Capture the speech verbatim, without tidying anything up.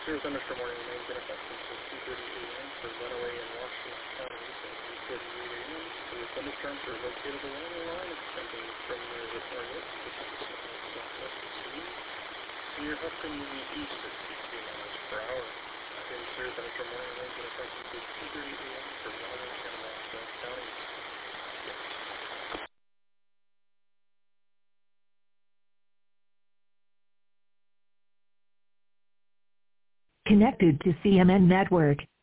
Severe thunderstorm warning remains in effect until two thirty a m for Lenawee and Washington counties at eight thirty-eight a m Severe thunderstorms are located along the line extending from near the northwest to the southwest of City, near Hudson moving east at sixty miles per hour. Again, severe thunderstorm warning remains in effect until two thirty a m for Lenawee and Washington counties. Connected to C M N Network.